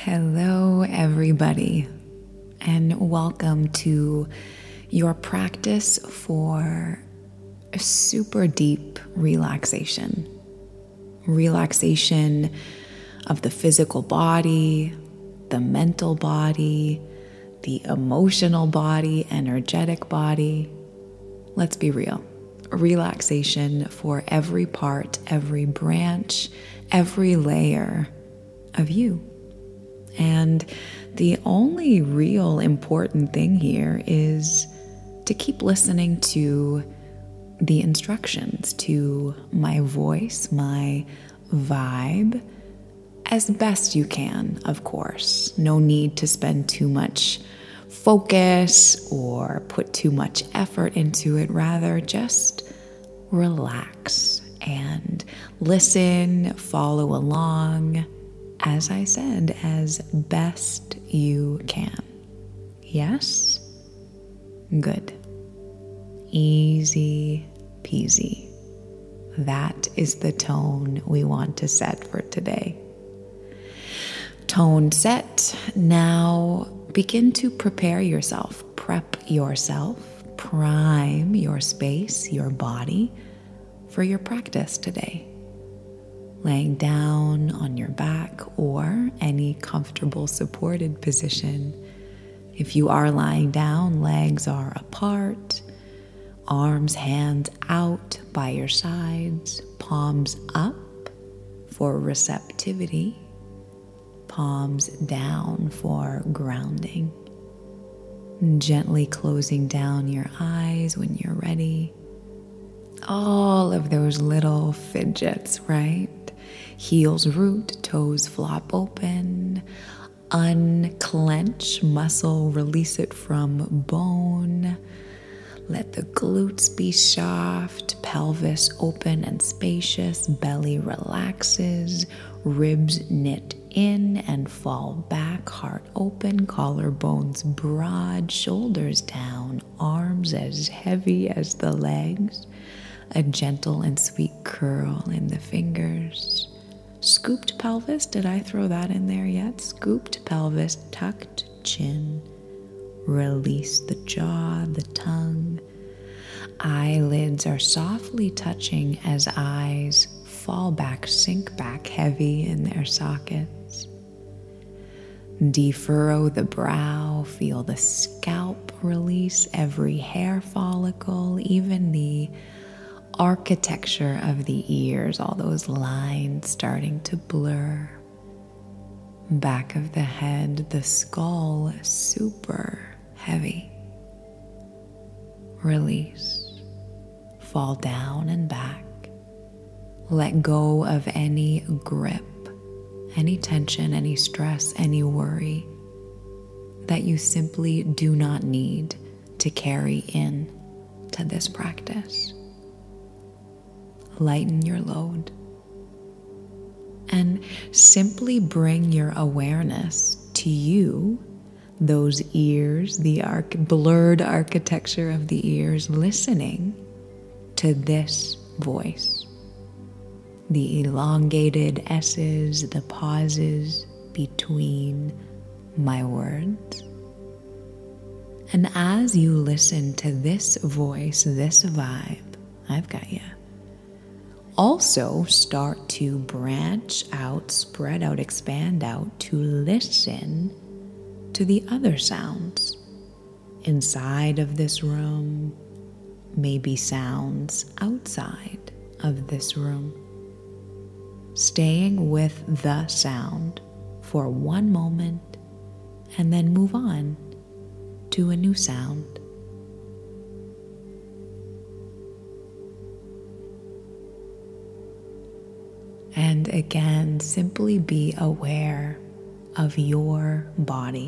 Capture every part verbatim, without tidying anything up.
Hello, everybody, and welcome to your practice for a super deep relaxation. Relaxation of the physical body, the mental body, the emotional body, energetic body. Let's be real. Relaxation for every part, every branch, every layer of you. And the only real important thing here is to keep listening to the instructions, to my voice, my vibe, as best you can, of course. No need to spend too much focus or put too much effort into it. Rather, just relax and listen, follow along, as I said, as best you can. Yes? Good. Easy peasy. That is the tone we want to set for today. Tone set. Now begin to prepare yourself. Prep yourself. Prime your space, your body for your practice today. Laying down on your back or any comfortable supported position. If you are lying down, legs are apart, arms, hands out by your sides, palms up for receptivity, palms down for grounding. Gently closing down your eyes when you're ready. All of those little fidgets, right? Heels root, toes flop open, unclench muscle, release it from bone. Let the glutes be soft, pelvis open and spacious, belly relaxes, ribs knit in and fall back, heart open, collarbones broad, shoulders down, arms as heavy as the legs, a gentle and sweet curl in the fingers. Scooped pelvis, did I throw that in there yet? Scooped pelvis, tucked chin. Release the jaw, the tongue. Eyelids are softly touching as eyes fall back, sink back heavy in their sockets. Defurrow the brow, feel the scalp release, every hair follicle, even the architecture of the ears, all those lines starting to blur. Back of the head, the skull super heavy. Release. Fall down and back. Let go of any grip, any tension, any stress, any worry that you simply do not need to carry in to this practice. Lighten your load and simply bring your awareness to you, those ears, the arc- blurred architecture of the ears, listening to this voice, the elongated S's, the pauses between my words. And as you listen to this voice, this vibe, I've got you. Also start to branch out, spread out, expand out to listen to the other sounds inside of this room, maybe sounds outside of this room. Staying with the sound for one moment and then move on to a new sound. And again, simply be aware of your body.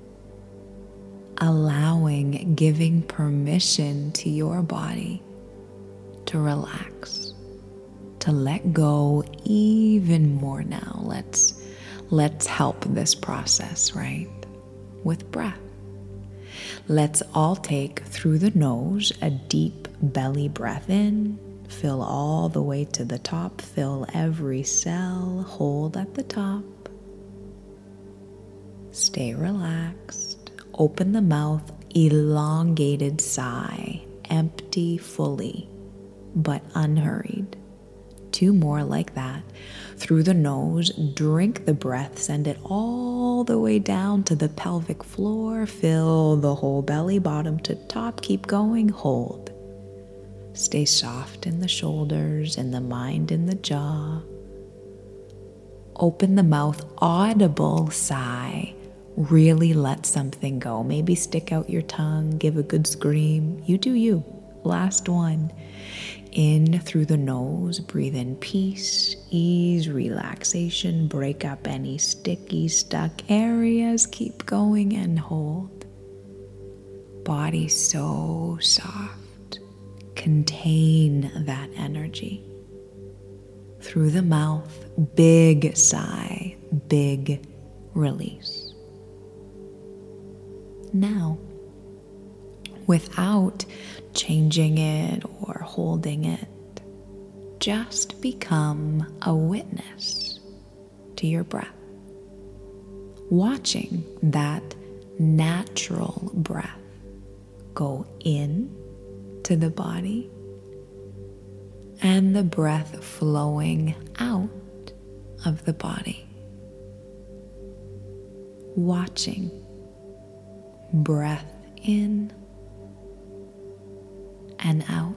Allowing, giving permission to your body to relax, to let go even more now. Let's, let's help this process, right? With breath. Let's all take through the nose a deep belly breath in. Fill all the way to the top. Fill every cell. Hold at the top. Stay relaxed. Open the mouth, elongated sigh, empty fully, but unhurried. Two more like that. Through the nose, drink the breath, send it all the way down to the pelvic floor. Fill the whole belly, bottom to top. Keep going, hold. Stay soft in the shoulders, in the mind, in the jaw. Open the mouth, audible sigh. Really let something go. Maybe stick out your tongue, give a good scream. You do you. Last one. In through the nose, breathe in peace, ease, relaxation. Break up any sticky, stuck areas. Keep going and hold. Body so soft. Contain that energy. Through the mouth, big sigh, big release. Now, without changing it or holding it, just become a witness to your breath, watching that natural breath go in to the body and the breath flowing out of the body. Watching breath in and out.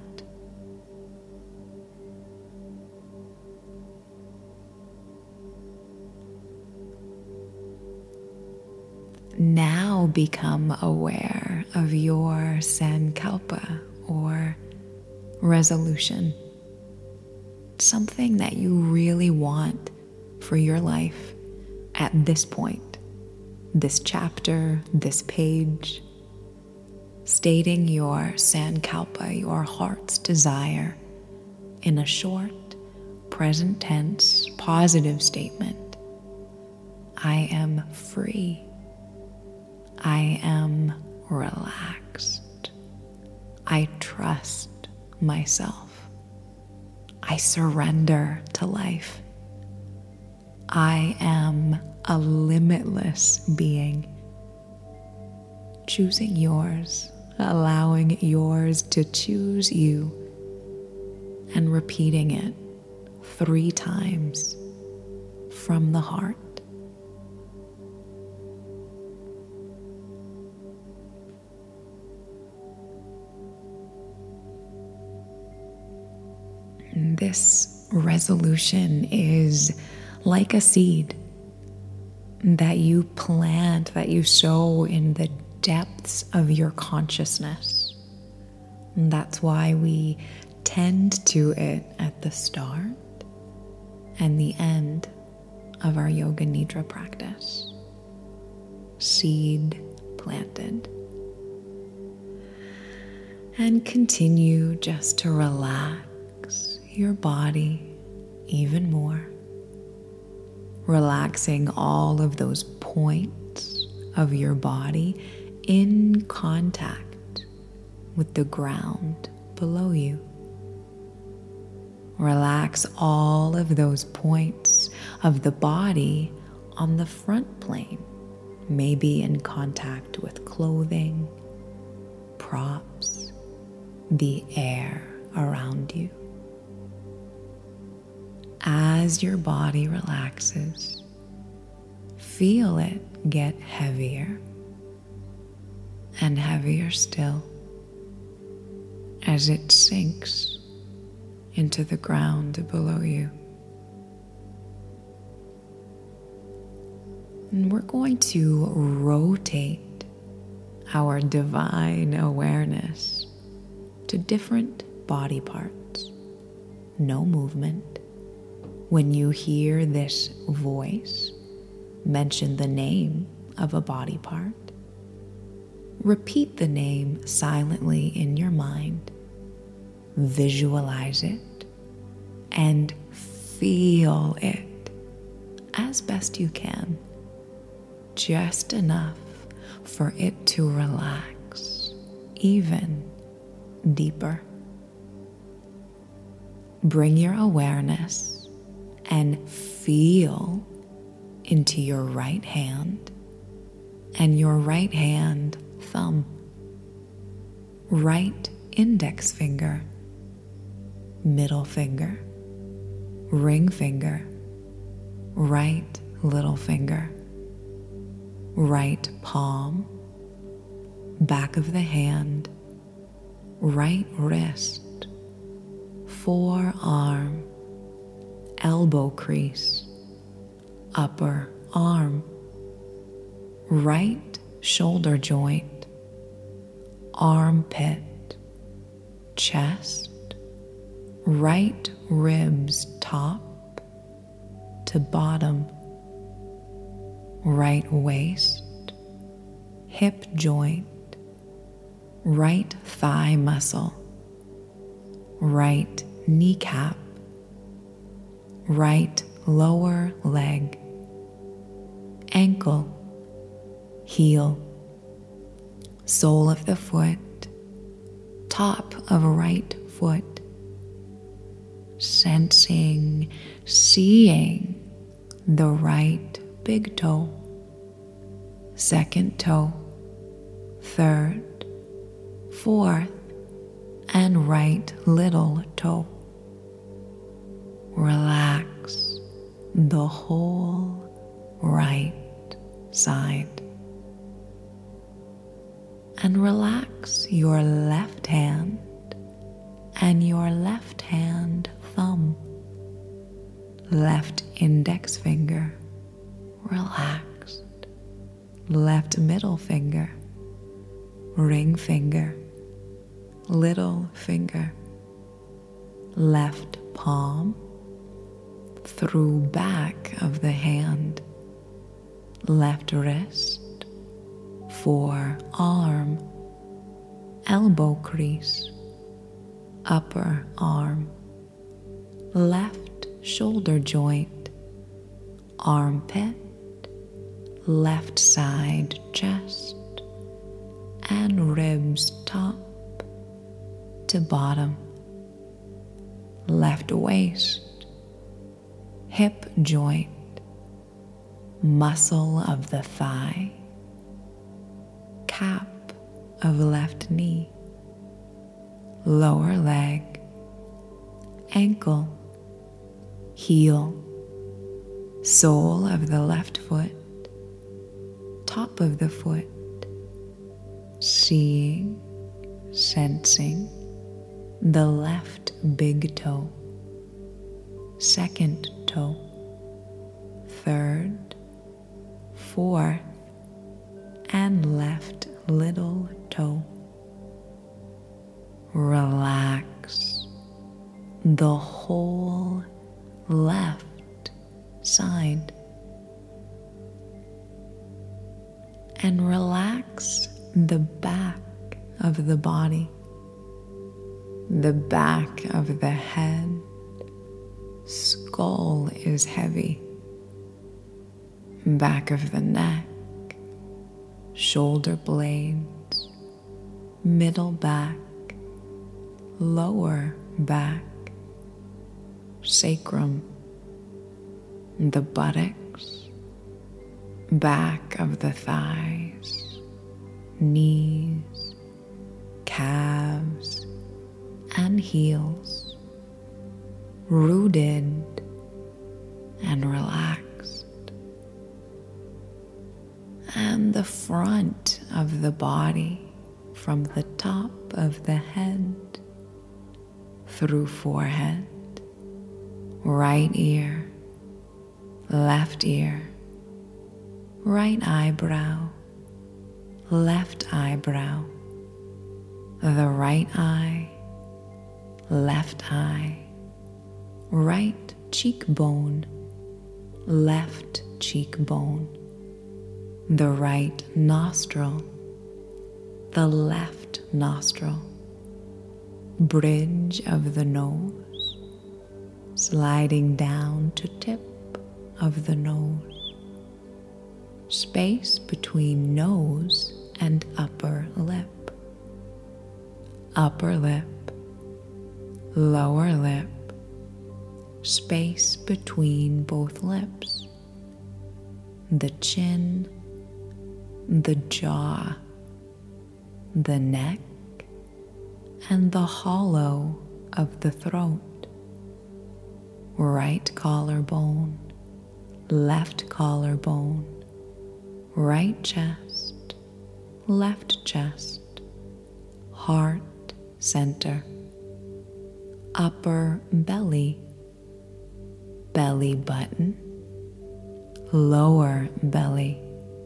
Now become aware of your sankalpa or resolution, something that you really want for your life at this point. This chapter, this page, stating your sankalpa, your heart's desire, in a short, present tense, positive statement. I am free. I am relaxed. I trust myself. I surrender to life. I am a limitless being, choosing yours, allowing yours to choose you, and repeating it three times from the heart. This resolution is like a seed that you plant, that you sow in the depths of your consciousness. And that's why we tend to it at the start and the end of our Yoga Nidra practice. Seed planted. And continue just to relax your body even more. Relaxing all of those points of your body in contact with the ground below you. Relax all of those points of the body on the front plane, maybe in contact with clothing, props, the air around you. As your body relaxes, feel it get heavier and heavier still as it sinks into the ground below you. And we're going to rotate our divine awareness to different body parts. No movement. When you hear this voice mention the name of a body part, repeat the name silently in your mind, visualize it, and feel it as best you can, just enough for it to relax even deeper. Bring your awareness and feel into your right hand and your right hand thumb, right index finger, middle finger, ring finger, right little finger, right palm, back of the hand, right wrist, forearm, elbow crease, upper arm, right shoulder joint, armpit, chest, right ribs top to bottom, right waist, hip joint, right thigh muscle, right kneecap, right lower leg, ankle, heel, sole of the foot, top of right foot, sensing, seeing the right big toe, second toe, third, fourth, and right little toe. Relax the whole right side. And relax your left hand and your left hand thumb, left index finger, relaxed, left middle finger, ring finger, little finger, left palm, through back of the hand, left wrist, forearm, elbow crease, upper arm, left shoulder joint, armpit, left side chest, and ribs top to bottom, left waist, hip joint, muscle of the thigh, cap of left knee, lower leg, ankle, heel, sole of the left foot, top of the foot, seeing, sensing the left big toe, second toe, third, fourth, and left little toe. Relax the whole left side. And relax the back of the body, the back of the head. Skull is heavy, back of the neck, shoulder blades, middle back, lower back, sacrum, the buttocks, back of the thighs, knees, calves, and heels, rooted and relaxed. And the front of the body, from the top of the head through forehead, right ear, left ear, right eyebrow, left eyebrow, the right eye, left eye, right cheekbone, left cheekbone, the right nostril, the left nostril, bridge of the nose, sliding down to tip of the nose, space between nose and upper lip, upper lip, lower lip, space between both lips, the chin, the jaw, the neck, and the hollow of the throat. Right collarbone, left collarbone, right chest, left chest, heart center, upper belly, belly button, lower belly,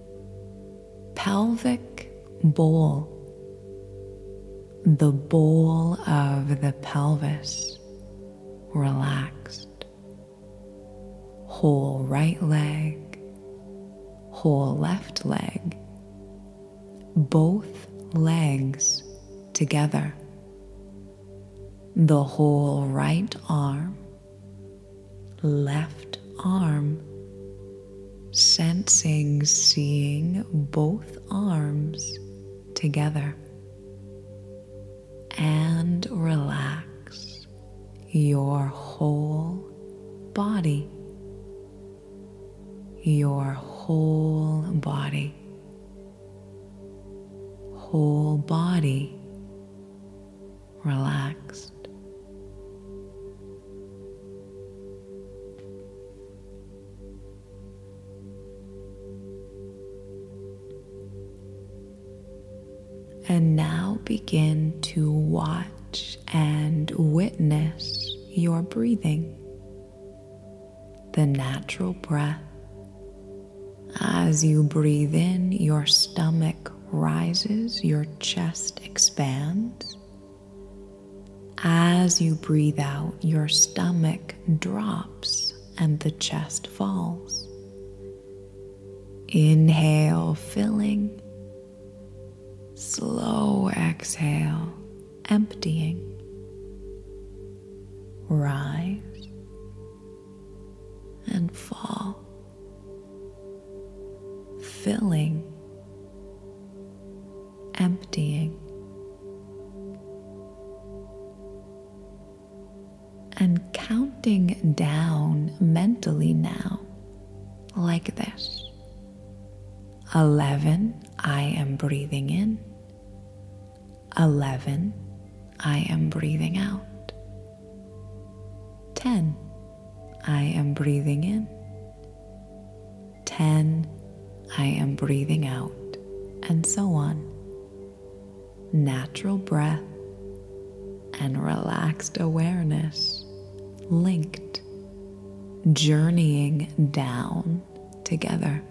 pelvic bowl, the bowl of the pelvis, relaxed, whole right leg, whole left leg, both legs together, the whole right arm, left arm, sensing, seeing both arms together, and relax your whole body, your whole body, whole body relaxed. And now begin to watch and witness your breathing, the natural breath. As you breathe in, your stomach rises, your chest expands. As you breathe out, your stomach drops and the chest falls. Inhale, filling. Slow exhale, emptying. Rise and fall. Filling, emptying, and counting down mentally now, like this. Eleven, I am breathing in. Eleven, I am breathing out. Ten, I am breathing in. Ten, I am breathing out, and so on. Natural breath and relaxed awareness linked, journeying down together.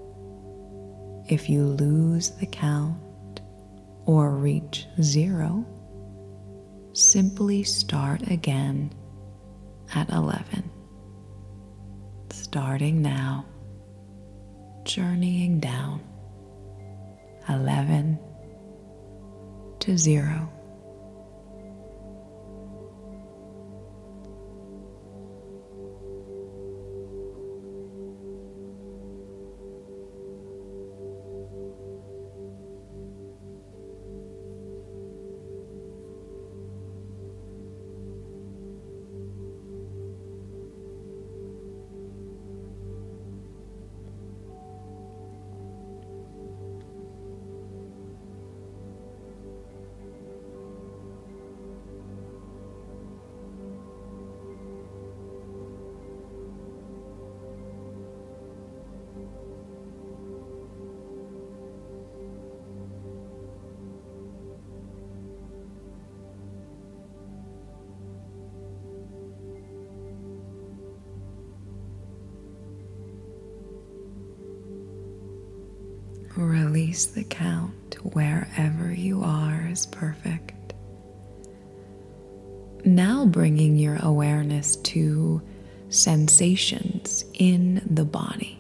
If you lose the count or reach zero, simply start again at eleven. Starting now, journeying down, eleven to zero. Release the count wherever you are is perfect. Now bringing your awareness to sensations in the body.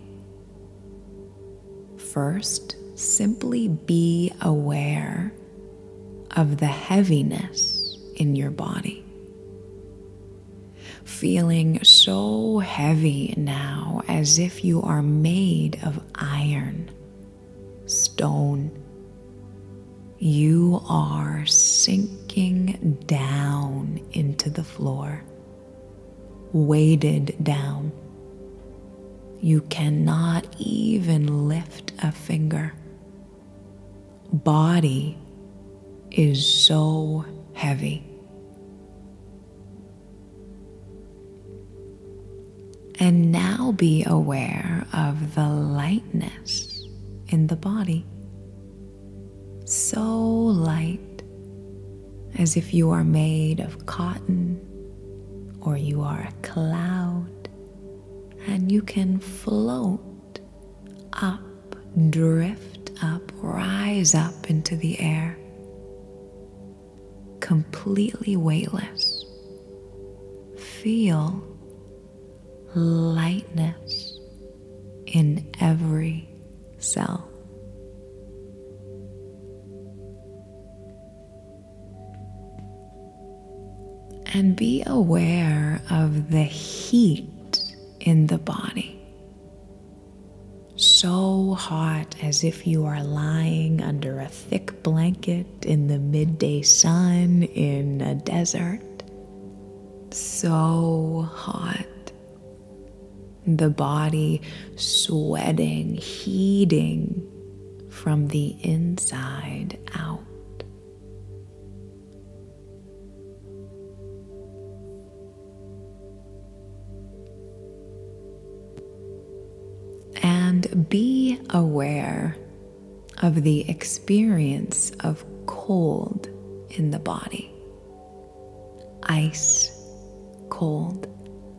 First, simply be aware of the heaviness in your body. Feeling so heavy now, as if you are made of iron, stone. You are sinking down into the floor, weighted down. You cannot even lift a finger. body is so heavy. And now be aware of the lightness in the body. So light, as if you are made of cotton or you are a cloud, and you can float up, drift up, rise up into the air, completely weightless. Feel lightness in every cell. And be aware of the heat in the body. So hot, as if you are lying under a thick blanket in the midday sun in a desert. So hot. The body sweating, heating from the inside out. And be aware of the experience of cold in the body. Ice cold.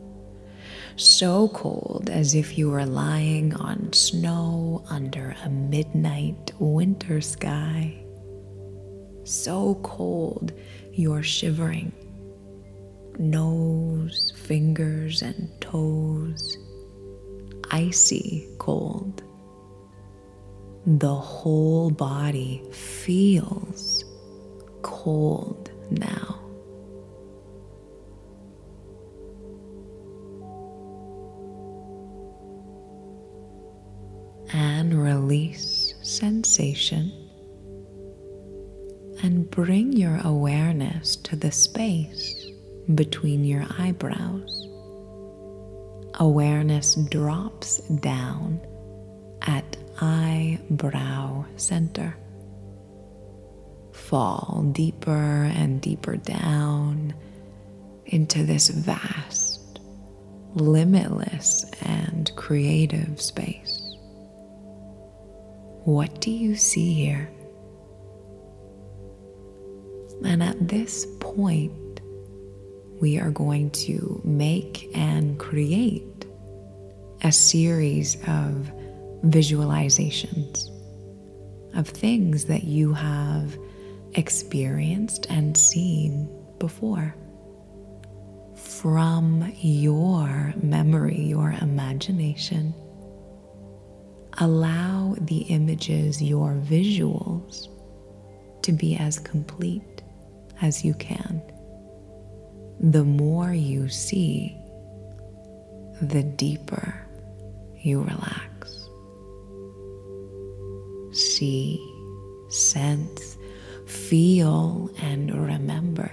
So cold, as if you were lying on snow under a midnight winter sky. So cold, you're shivering. Nose, fingers, and toes. Icy cold. The whole body feels cold now. And release sensation and bring your awareness to the space between your eyebrows. Awareness drops down at eyebrow center. Fall deeper and deeper down into this vast, limitless, and creative space. What do you see here? And at this point, we are going to make and create a series of visualizations of things that you have experienced and seen before. From your memory, your imagination, allow the images, your visuals, to be as complete as you can. The more you see, the deeper you relax. See, sense, feel, and remember.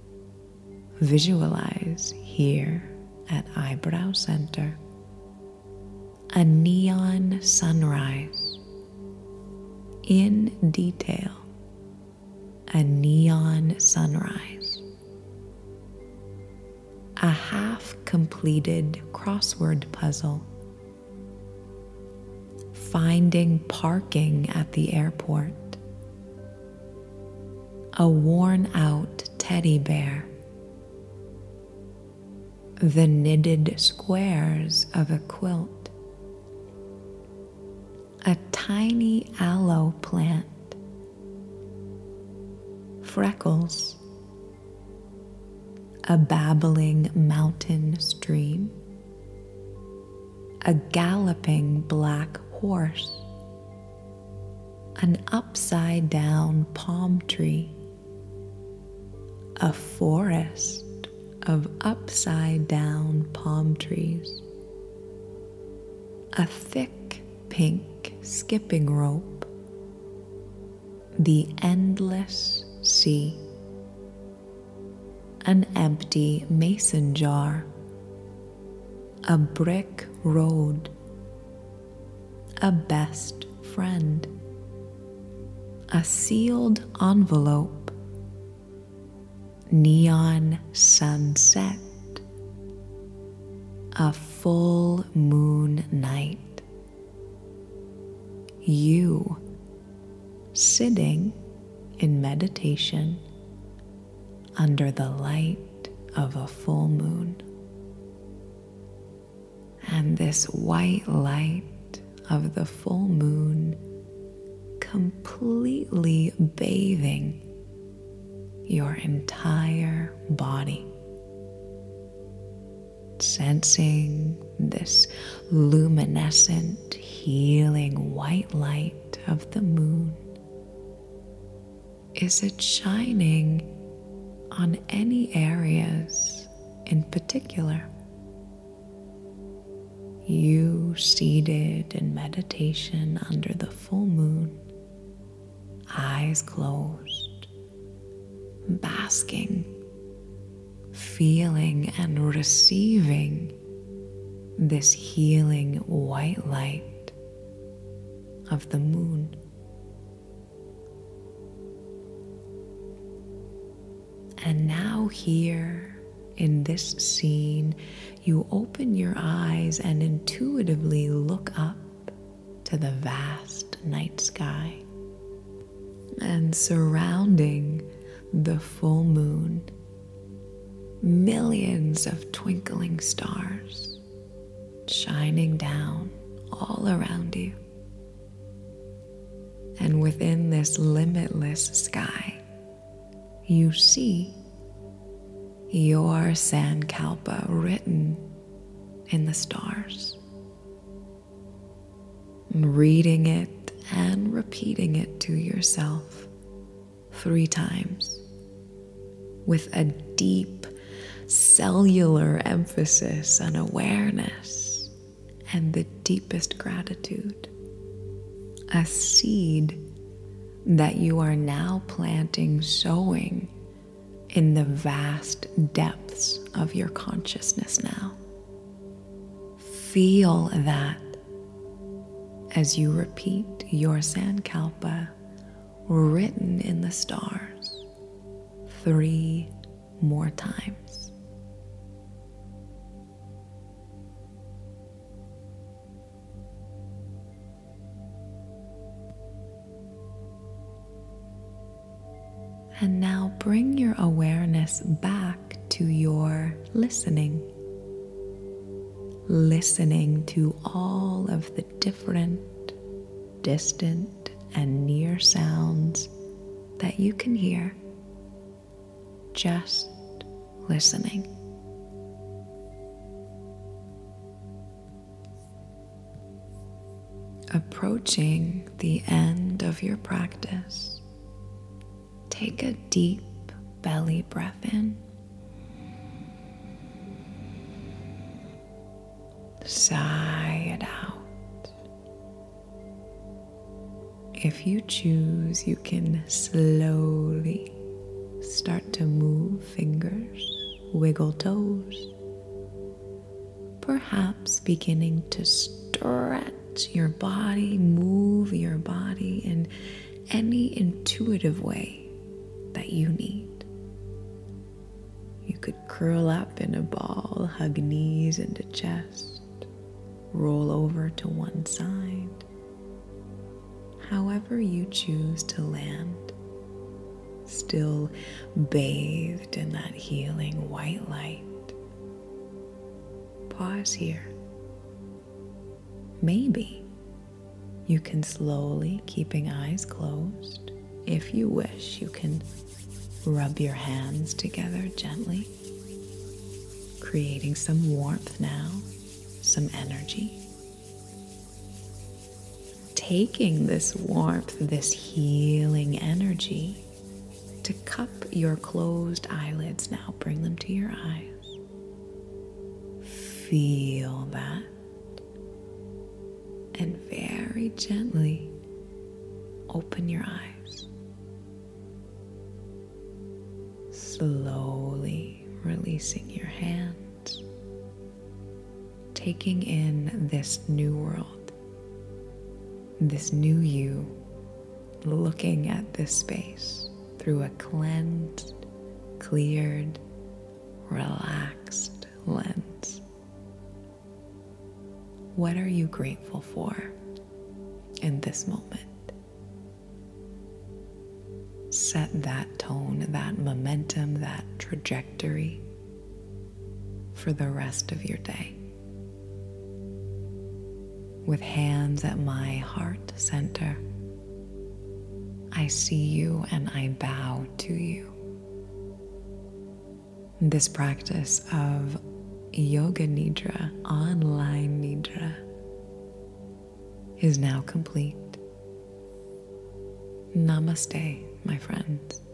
Visualize here at eyebrow center a neon sunrise. In detail, a neon sunrise. A half-completed crossword puzzle. Finding parking at the airport. A worn-out teddy bear. The knitted squares of a quilt. A tiny aloe plant. Freckles. A babbling mountain stream. A galloping black horse. An upside down palm tree. A forest of upside down palm trees. A thick pink skipping rope. The endless sea. An empty mason jar. A brick road. A best friend. a sealed envelope, neon sunset, a full moon night. You sitting in meditation under the light of a full moon. And this white light of the full moon completely bathing your entire body. Sensing this luminescent, healing white light of the moon. Is it shining on any areas in particular? You seated in meditation under the full moon, eyes closed, basking, feeling and receiving this healing white light of the moon. And now here in this scene, you open your eyes and intuitively look up to the vast night sky. And surrounding the full moon, millions of twinkling stars shining down all around you. And within this limitless sky, you see your Sankalpa written in the stars. Reading it and repeating it to yourself three times with a deep cellular emphasis on awareness and the deepest gratitude. A seed that you are now planting, sowing in the vast depths of your consciousness now. Feel that as you repeat your Sankalpa written in the stars three more times. And now bring your awareness back to your listening. Listening to all of the different, distant, and near sounds that you can hear. Just listening. Approaching the end of your practice, take a deep belly breath in. Sigh it out. If you choose, you can slowly start to move fingers, wiggle toes, perhaps beginning to stretch your body, move your body in any intuitive way that you need. You could curl up in a ball, hug knees into chest, roll over to one side. However you choose to land, still bathed in that healing white light. Pause here. Maybe you can slowly, keeping eyes closed, if you wish, you can rub your hands together gently, creating some warmth now, some energy. Taking this warmth, this healing energy, to cup your closed eyelids now. Bring them to your eyes. Feel that. And very gently open your eyes. Slowly releasing your hands, taking in this new world, this new you, looking at this space through a cleansed, cleared, relaxed lens. What are you grateful for in this moment? Set that tone, that momentum, that trajectory for the rest of your day. With hands at my heart center, I see you and I bow to you. This practice of Yoga Nidra, online Nidra, is now complete. Namaste, my friends.